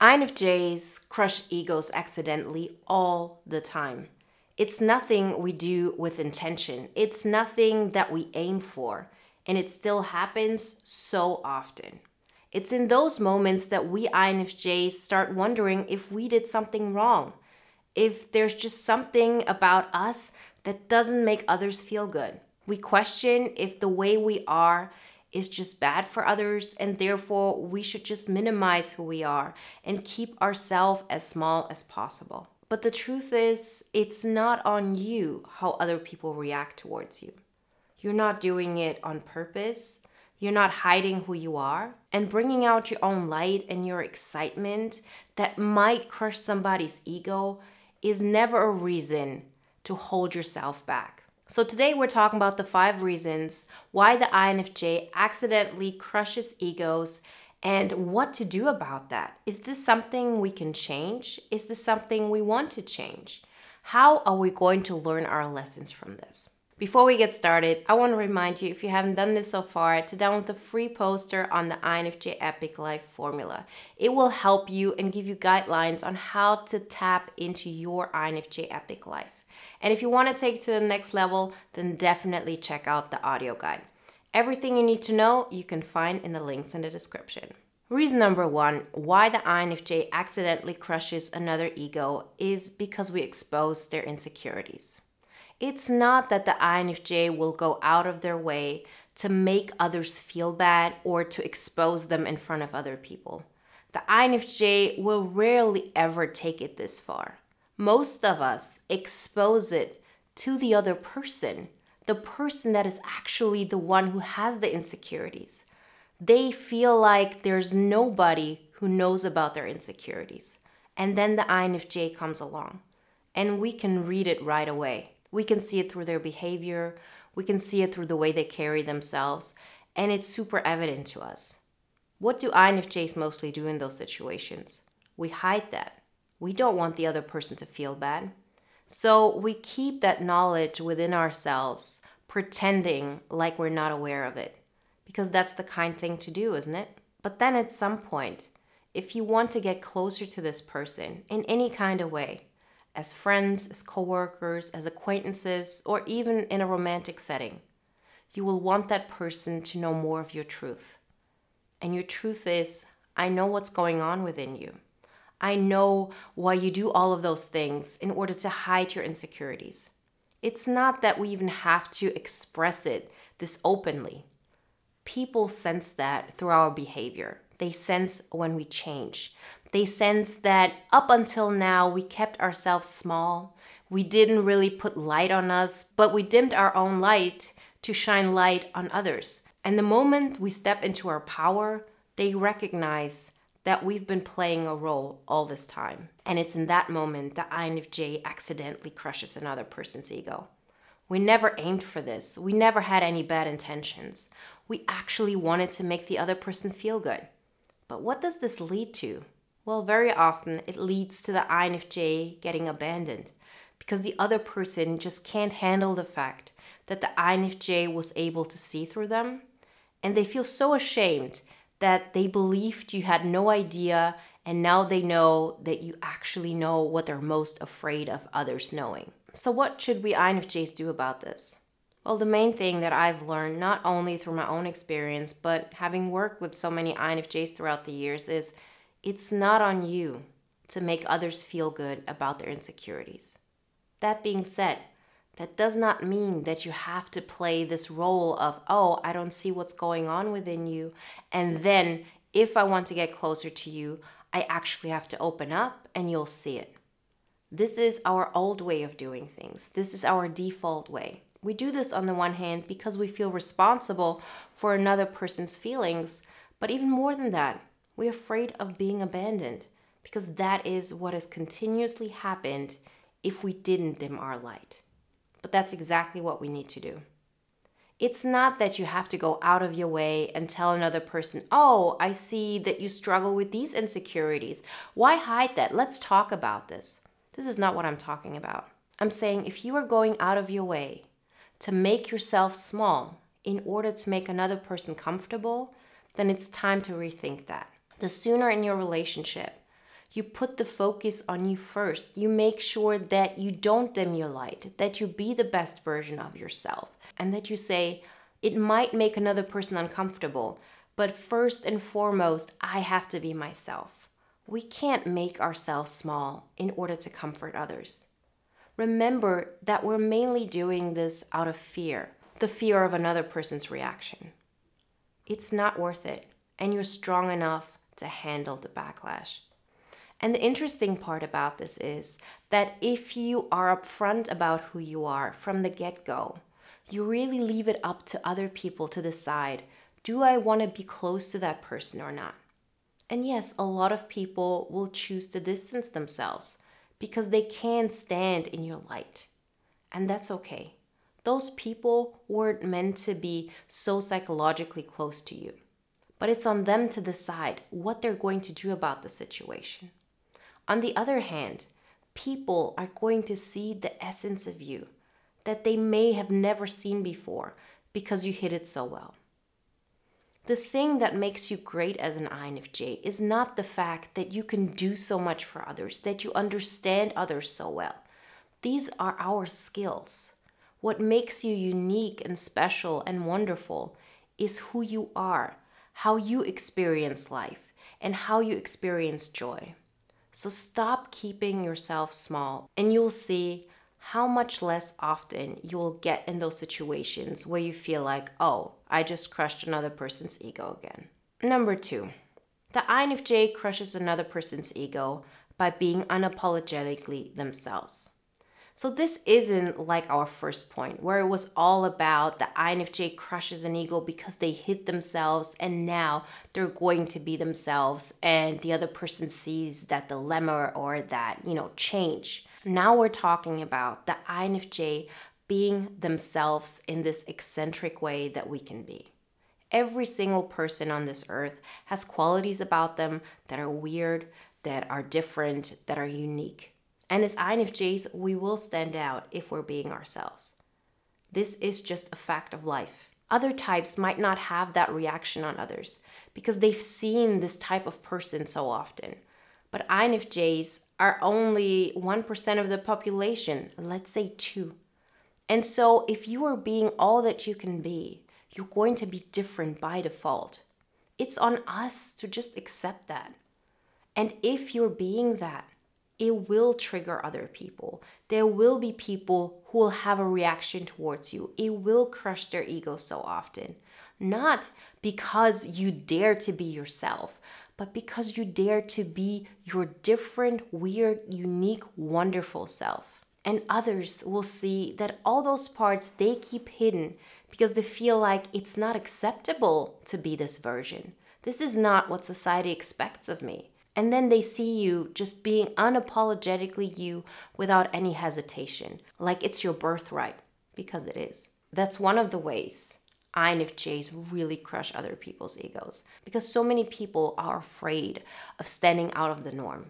INFJs crush egos accidentally all the time. It's nothing we do with intention. It's nothing that we aim for. And it still happens so often. It's in those moments that we INFJs start wondering if we did something wrong, if there's just something about us that doesn't make others feel good. We question if the way we are is just bad for others, and therefore we should just minimize who we are and keep ourselves as small as possible. But the truth is, it's not on you how other people react towards you. You're not doing it on purpose. You're not hiding who you are and bringing out your own light and your excitement that might crush somebody's ego is never a reason to hold yourself back. So today we're talking about the 5 reasons why the INFJ accidentally crushes egos and what to do about that. Is this something we can change? Is this something we want to change? How are we going to learn our lessons from this? Before we get started, I want to remind you, if you haven't done this so far, to download the free poster on the INFJ Epic Life formula. It will help you and give you guidelines on how to tap into your INFJ Epic Life. And if you want to take it to the next level, then definitely check out the audio guide. Everything you need to know, you can find in the links in the description. Reason number 1, why the INFJ accidentally crushes another ego is because we expose their insecurities. It's not that the INFJ will go out of their way to make others feel bad or to expose them in front of other people. The INFJ will rarely ever take it this far. Most of us expose it to the other person, the person that is actually the one who has the insecurities. They feel like there's nobody who knows about their insecurities. And then the INFJ comes along, and we can read it right away. We can see it through their behavior. We can see it through the way they carry themselves. And it's super evident to us. What do INFJs mostly do in those situations? We hide that. We don't want the other person to feel bad. So we keep that knowledge within ourselves, pretending like we're not aware of it. Because that's the kind thing to do, isn't it? But then at some point, if you want to get closer to this person in any kind of way, as friends, as coworkers, as acquaintances, or even in a romantic setting, you will want that person to know more of your truth. And your truth is, I know what's going on within you. I know why you do all of those things in order to hide your insecurities. It's not that we even have to express it this openly. People sense that through our behavior. They sense when we change. They sense that up until now, we kept ourselves small. We didn't really put light on us, but we dimmed our own light to shine light on others. And the moment we step into our power, they recognize that we've been playing a role all this time. And it's in that moment that INFJ accidentally crushes another person's ego. We never aimed for this. We never had any bad intentions. We actually wanted to make the other person feel good. But what does this lead to? Well, very often it leads to the INFJ getting abandoned because the other person just can't handle the fact that the INFJ was able to see through them, and they feel so ashamed that they believed you had no idea, and now they know that you actually know what they're most afraid of others knowing. So what should we INFJs do about this? Well, the main thing that I've learned, not only through my own experience, but having worked with so many INFJs throughout the years, is it's not on you to make others feel good about their insecurities. That being said, that does not mean that you have to play this role of, oh, I don't see what's going on within you. And then if I want to get closer to you, I actually have to open up and you'll see it. This is our old way of doing things. This is our default way. We do this on the one hand because we feel responsible for another person's feelings, but even more than that, we're afraid of being abandoned because that is what has continuously happened if we didn't dim our light. But that's exactly what we need to do. It's not that you have to go out of your way and tell another person, oh, I see that you struggle with these insecurities. Why hide that? Let's talk about this. This is not what I'm talking about. I'm saying if you are going out of your way to make yourself small in order to make another person comfortable, then it's time to rethink that. The sooner in your relationship You put the focus on you first. You make sure that you don't dim your light, that you be the best version of yourself, and that you say, it might make another person uncomfortable, but first and foremost, I have to be myself. We can't make ourselves small in order to comfort others. Remember that we're mainly doing this out of fear, the fear of another person's reaction. It's not worth it, and you're strong enough to handle the backlash. And the interesting part about this is that if you are upfront about who you are from the get-go, you really leave it up to other people to decide, do I want to be close to that person or not? And yes, a lot of people will choose to distance themselves because they can't stand in your light. And that's okay. Those people weren't meant to be so psychologically close to you. But it's on them to decide what they're going to do about the situation. On the other hand, people are going to see the essence of you that they may have never seen before because you hid it so well. The thing that makes you great as an INFJ is not the fact that you can do so much for others, that you understand others so well. These are our skills. What makes you unique and special and wonderful is who you are, how you experience life, and how you experience joy. So stop keeping yourself small, and you'll see how much less often you will get in those situations where you feel like, oh, I just crushed another person's ego again. Number 2, the INFJ crushes another person's ego by being unapologetically themselves. So this isn't like our first point, where it was all about the INFJ crushes an ego because they hid themselves and now they're going to be themselves and the other person sees that dilemma or that, change. Now we're talking about the INFJ being themselves in this eccentric way that we can be. Every single person on this earth has qualities about them that are weird, that are different, that are unique. And as INFJs, we will stand out if we're being ourselves. This is just a fact of life. Other types might not have that reaction on others because they've seen this type of person so often. But INFJs are only 1% of the population, let's say 2. And so if you are being all that you can be, you're going to be different by default. It's on us to just accept that. And if you're being that, it will trigger other people. There will be people who will have a reaction towards you. It will crush their ego so often. Not because you dare to be yourself, but because you dare to be your different, weird, unique, wonderful self. And others will see that all those parts they keep hidden because they feel like it's not acceptable to be this version. This is not what society expects of me. And then they see you just being unapologetically you without any hesitation, like it's your birthright, because it is. That's one of the ways INFJs really crush other people's egos, because so many people are afraid of standing out of the norm.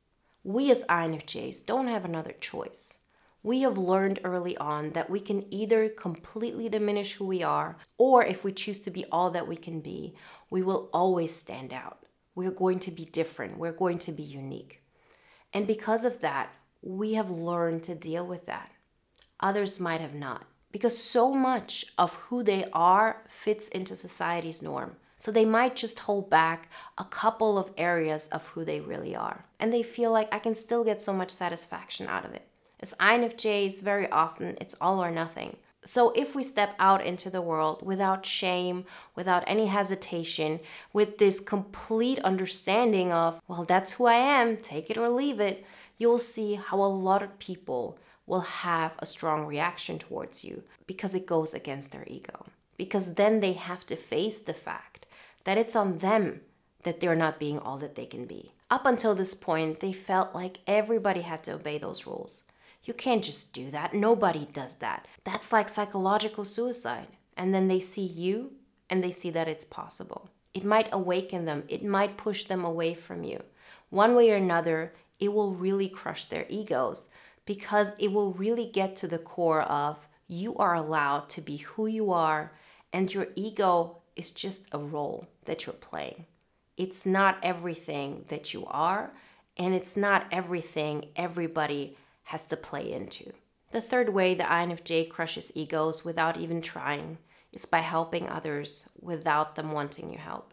We as INFJs don't have another choice. We have learned early on that we can either completely diminish who we are, or if we choose to be all that we can be, we will always stand out. We're going to be different. We're going to be unique. And because of that, we have learned to deal with that. Others might have not, because so much of who they are fits into society's norm. So they might just hold back a couple of areas of who they really are. And they feel like I can still get so much satisfaction out of it. As INFJs, very often it's all or nothing. So if we step out into the world without shame, without any hesitation, with this complete understanding of, well, that's who I am, take it or leave it, you'll see how a lot of people will have a strong reaction towards you because it goes against their ego. Because then they have to face the fact that it's on them that they're not being all that they can be. Up until this point, they felt like everybody had to obey those rules. You can't just do that. Nobody does that. That's like psychological suicide. And then they see you and they see that it's possible. It might awaken them. It might push them away from you. One way or another, it will really crush their egos because it will really get to the core of you are allowed to be who you are and your ego is just a role that you're playing. It's not everything that you are And it's not everything everybody has to play into. The third way the INFJ crushes egos without even trying is by helping others without them wanting your help.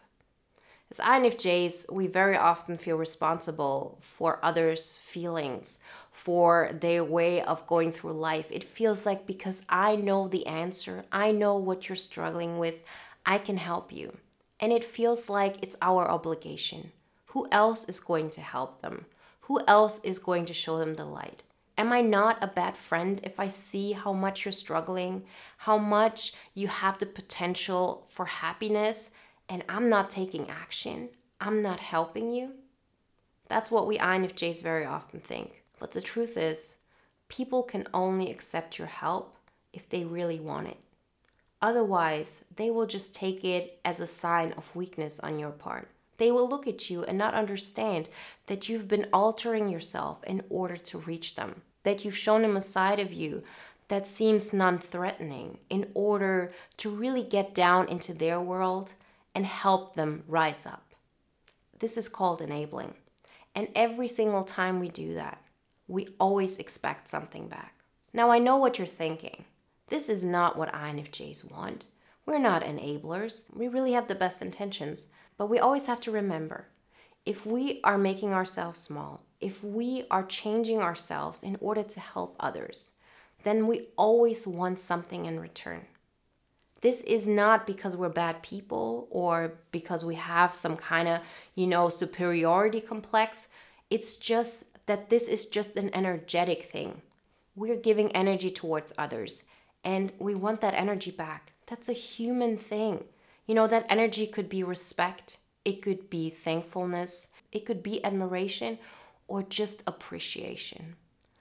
As INFJs, we very often feel responsible for others' feelings, for their way of going through life. It feels like because I know the answer, I know what you're struggling with, I can help you. And it feels like it's our obligation. Who else is going to help them? Who else is going to show them the light? Am I not a bad friend if I see how much you're struggling, how much you have the potential for happiness, and I'm not taking action? I'm not helping you? That's what we INFJs very often think. But the truth is, people can only accept your help if they really want it. Otherwise, they will just take it as a sign of weakness on your part. They will look at you and not understand that you've been altering yourself in order to reach them, that you've shown them a side of you that seems non-threatening in order to really get down into their world and help them rise up. This is called enabling. And every single time we do that, we always expect something back. Now, I know what you're thinking. This is not what INFJs want. We're not enablers. We really have the best intentions. But we always have to remember, if we are making ourselves small, if we are changing ourselves in order to help others, then we always want something in return. This is not because we're bad people or because we have some kind of, superiority complex. It's just that this is just an energetic thing. We're giving energy towards others and we want that energy back. That's a human thing. That energy could be respect, it could be thankfulness, it could be admiration, or just appreciation.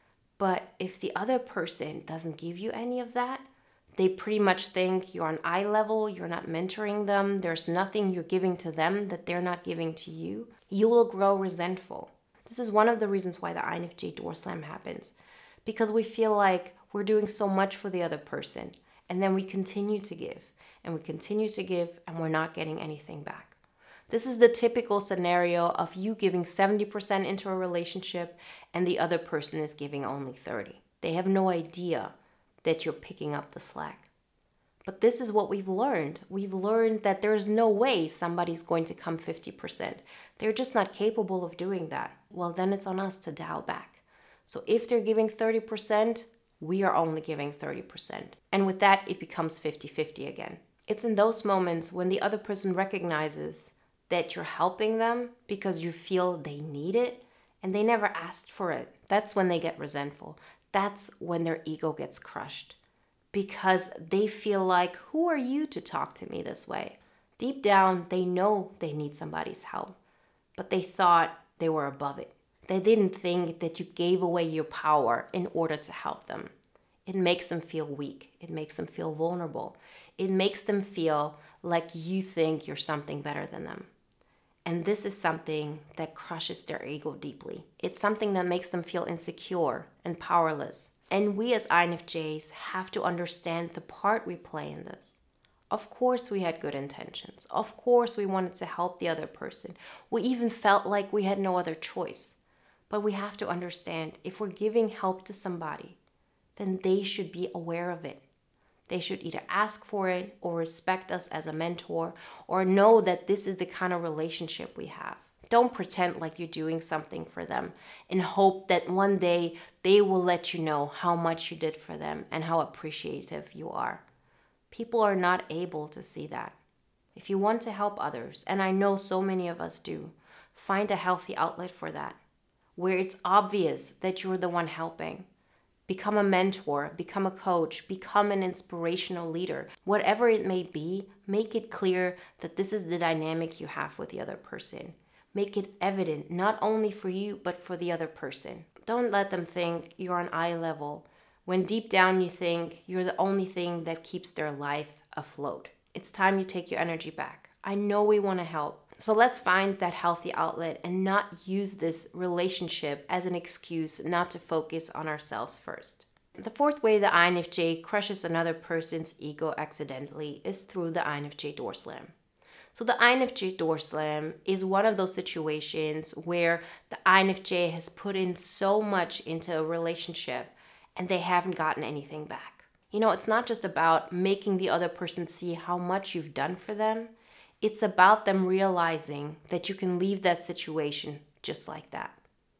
But if the other person doesn't give you any of that, they pretty much think you're on eye level, you're not mentoring them, there's nothing you're giving to them that they're not giving to you, you will grow resentful. This is one of the reasons why the INFJ door slam happens. Because we feel like we're doing so much for the other person, and then we continue to give. And we continue to give and we're not getting anything back. This is the typical scenario of you giving 70% into a relationship and the other person is giving only 30%. They have no idea that you're picking up the slack. But this is what we've learned. We've learned that there's no way somebody's going to come 50%. They're just not capable of doing that. Well, then it's on us to dial back. So if they're giving 30%, we are only giving 30%. And with that, it becomes 50-50 again. It's in those moments when the other person recognizes that you're helping them because you feel they need it and they never asked for it. That's when they get resentful. That's when their ego gets crushed because they feel like, who are you to talk to me this way? Deep down, they know they need somebody's help, but they thought they were above it. They didn't think that you gave away your power in order to help them. It makes them feel weak. It makes them feel vulnerable. It makes them feel like you think you're something better than them. And this is something that crushes their ego deeply. It's something that makes them feel insecure and powerless. And we as INFJs have to understand the part we play in this. Of course we had good intentions. Of course we wanted to help the other person. We even felt like we had no other choice. But we have to understand, if we're giving help to somebody, then they should be aware of it. They should either ask for it or respect us as a mentor or know that this is the kind of relationship we have. Don't pretend like you're doing something for them and hope that one day they will let you know how much you did for them and how appreciative you are. People are not able to see that. If you want to help others, and I know so many of us do, find a healthy outlet for that, where it's obvious that you're the one helping. Become a mentor, become a coach, become an inspirational leader. Whatever it may be, make it clear that this is the dynamic you have with the other person. Make it evident, not only for you, but for the other person. Don't let them think you're on eye level, when deep down you think you're the only thing that keeps their life afloat. It's time you take your energy back. I know we want to help. So let's find that healthy outlet and not use this relationship as an excuse not to focus on ourselves first. The fourth way the INFJ crushes another person's ego accidentally is through the INFJ door slam. So the INFJ door slam is one of those situations where the INFJ has put in so much into a relationship and they haven't gotten anything back. It's not just about making the other person see how much you've done for them. It's about them realizing that you can leave that situation just like that.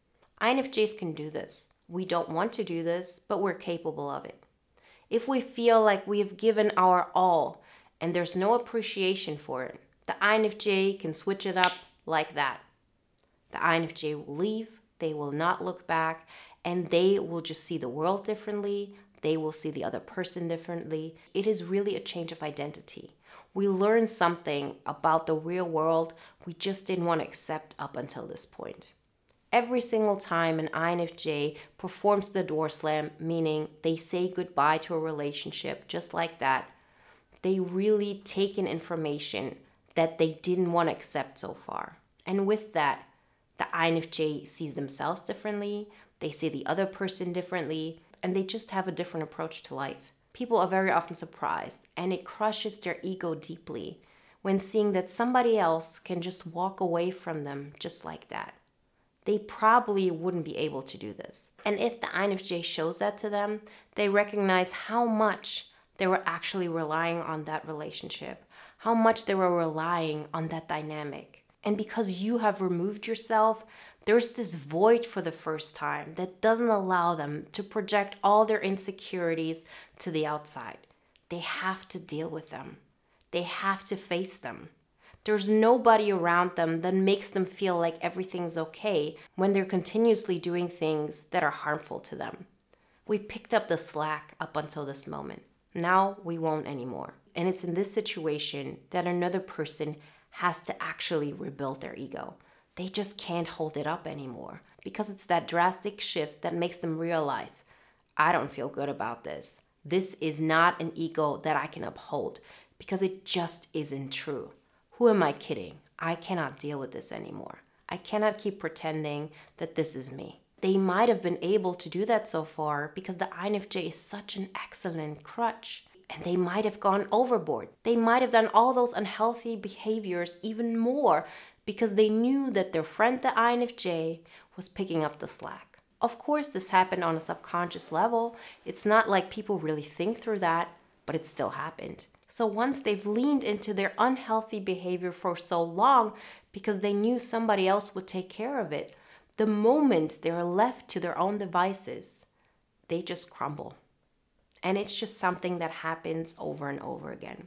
INFJs can do this. We don't want to do this, but we're capable of it. If we feel like we have given our all and there's no appreciation for it, the INFJ can switch it up like that. The INFJ will leave, they will not look back, and they will just see the world differently. They will see the other person differently. It is really a change of identity. We learn something about the real world we just didn't want to accept up until this point. Every single time an INFJ performs the door slam, meaning they say goodbye to a relationship just like that, they really take in information that they didn't want to accept so far. And with that, the INFJ sees themselves differently, they see the other person differently, and they just have a different approach to life. People are very often surprised, and it crushes their ego deeply when seeing that somebody else can just walk away from them just like that. They probably wouldn't be able to do this. And if the INFJ shows that to them, they recognize how much they were actually relying on that relationship, how much they were relying on that dynamic. And because you have removed yourself, there's this void for the first time that doesn't allow them to project all their insecurities to the outside. They have to deal with them. They have to face them. There's nobody around them that makes them feel like everything's okay when they're continuously doing things that are harmful to them. We picked up the slack up until this moment. Now we won't anymore. And it's in this situation that another person has to actually rebuild their ego. They just can't hold it up anymore because it's that drastic shift that makes them realize, I don't feel good about this. This is not an ego that I can uphold because it just isn't true. Who am I kidding? I cannot deal with this anymore. I cannot keep pretending that this is me. They might have been able to do that so far because the INFJ is such an excellent crutch. And they might have gone overboard. They might have done all those unhealthy behaviors even more because they knew that their friend, the INFJ, was picking up the slack. Of course, this happened on a subconscious level. It's not like people really think through that, but it still happened. So once they've leaned into their unhealthy behavior for so long because they knew somebody else would take care of it, the moment they're left to their own devices, they just crumble. And it's just something that happens over and over again.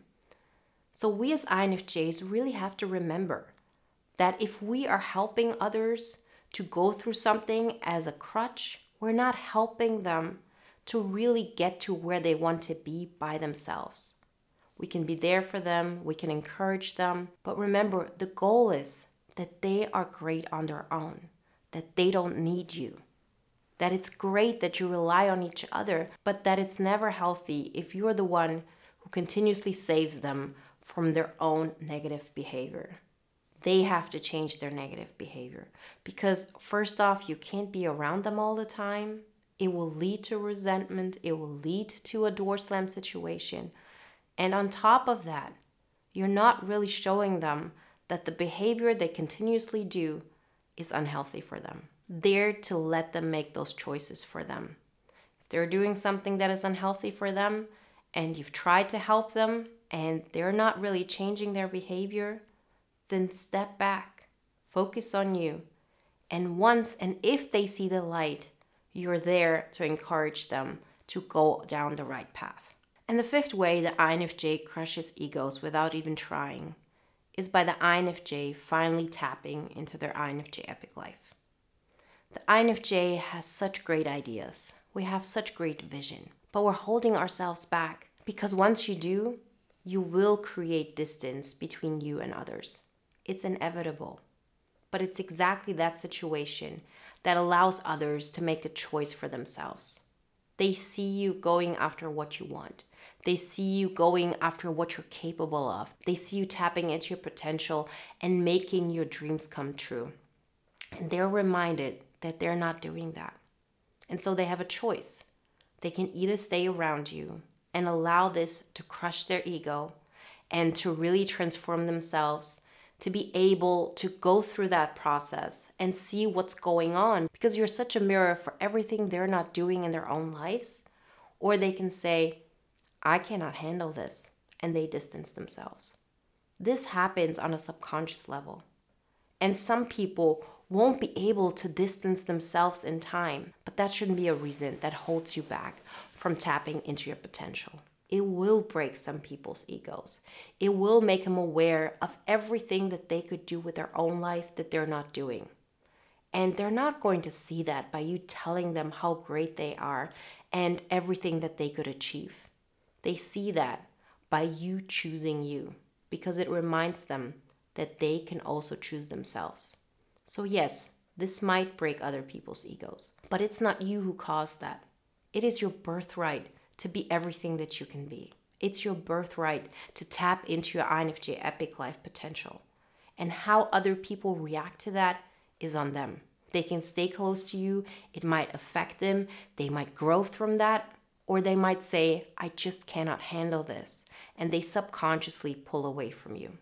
So we as INFJs really have to remember that if we are helping others to go through something as a crutch, we're not helping them to really get to where they want to be by themselves. We can be there for them, we can encourage them, but remember, the goal is that they are great on their own, that they don't need you. That it's great that you rely on each other, but that it's never healthy if you're the one who continuously saves them from their own negative behavior. They have to change their negative behavior because first off, you can't be around them all the time. It will lead to resentment. It will lead to a door slam situation. And on top of that, you're not really showing them that the behavior they continuously do is unhealthy for them. There to let them make those choices for them. If they're doing something that is unhealthy for them and you've tried to help them and they're not really changing their behavior, then step back, focus on you. And once and if they see the light, you're there to encourage them to go down the right path. And the fifth way the INFJ crushes egos without even trying is by the INFJ finally tapping into their INFJ epic life. The INFJ has such great ideas. We have such great vision, but we're holding ourselves back because once you do, you will create distance between you and others. It's inevitable, but it's exactly that situation that allows others to make a choice for themselves. They see you going after what you want. They see you going after what you're capable of. They see you tapping into your potential and making your dreams come true. And they're reminded that they're not doing that. And so they have a choice. They can either stay around you and allow this to crush their ego and to really transform themselves, to be able to go through that process and see what's going on, because you're such a mirror for everything they're not doing in their own lives. Or they can say, I cannot handle this, and they distance themselves. This happens on a subconscious level. And some people won't be able to distance themselves in time, but that shouldn't be a reason that holds you back from tapping into your potential. It will break some people's egos. It will make them aware of everything that they could do with their own life that they're not doing. And they're not going to see that by you telling them how great they are and everything that they could achieve. They see that by you choosing you, because it reminds them that they can also choose themselves. So yes, this might break other people's egos, but it's not you who caused that. It is your birthright to be everything that you can be. It's your birthright to tap into your INFJ epic life potential. And how other people react to that is on them. They can stay close to you, it might affect them, they might grow from that, or they might say, I just cannot handle this, and they subconsciously pull away from you.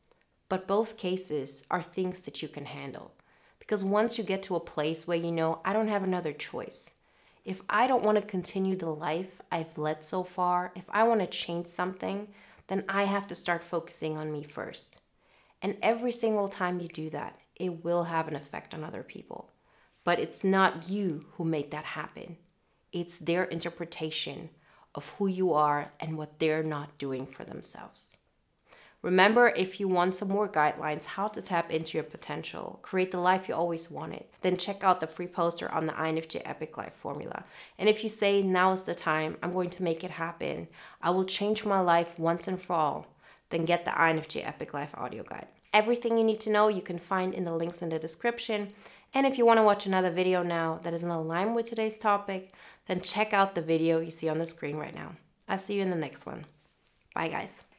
But both cases are things that you can handle. Because once you get to a place where you know, I don't have another choice. If I don't want to continue the life I've led so far, if I want to change something, then I have to start focusing on me first. And every single time you do that, it will have an effect on other people. But it's not you who make that happen. It's their interpretation of who you are and what they're not doing for themselves. Remember, if you want some more guidelines how to tap into your potential, create the life you always wanted, then check out the free poster on the INFJ Epic Life Formula. And if you say, now is the time, I'm going to make it happen, I will change my life once and for all, then get the INFJ Epic Life audio guide. Everything you need to know you can find in the links in the description. And if you want to watch another video now that is in line with today's topic, then check out the video you see on the screen right now. I'll see you in the next one. Bye, guys.